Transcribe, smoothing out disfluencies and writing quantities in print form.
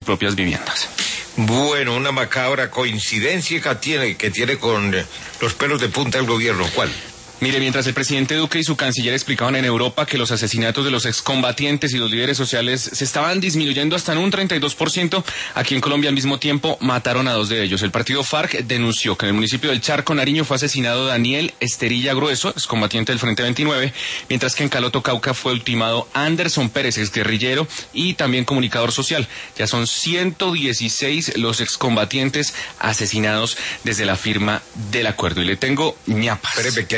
propias viviendas. Bueno, una macabra coincidencia que tiene con los pelos de punta del gobierno. ¿Cuál? Mire, mientras el presidente Duque y su canciller explicaban en Europa que los asesinatos de los excombatientes y los líderes sociales se estaban disminuyendo hasta en un 32%, aquí en Colombia al mismo tiempo mataron a 2 de ellos. El partido FARC denunció que en el municipio del Charco, Nariño, fue asesinado Daniel Esterilla Grueso, excombatiente del Frente 29, mientras que en Caloto, Cauca, fue ultimado Anderson Pérez, exguerrillero y también comunicador social. Ya son 116 los excombatientes asesinados desde la firma del acuerdo. Y le tengo ñapas.